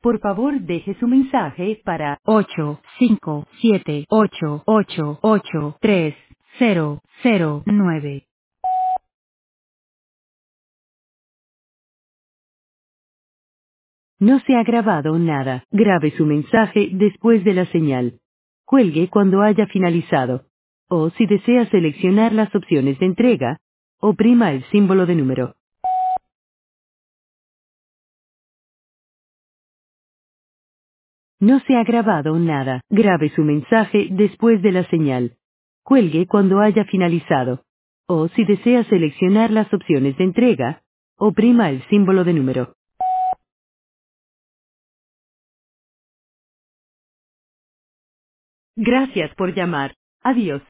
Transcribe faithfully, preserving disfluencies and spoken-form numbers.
Por favor, deje su mensaje para ocho cinco siete ocho ocho ocho tres cero cero nueve. No se ha grabado nada. Grabe su mensaje después de la señal. Cuelgue cuando haya finalizado. O si desea seleccionar las opciones de entrega, oprima el símbolo de número. No se ha grabado nada. Grabe su mensaje después de la señal. Cuelgue cuando haya finalizado. O si desea seleccionar las opciones de entrega, oprima el símbolo de número. Gracias por llamar. Adiós.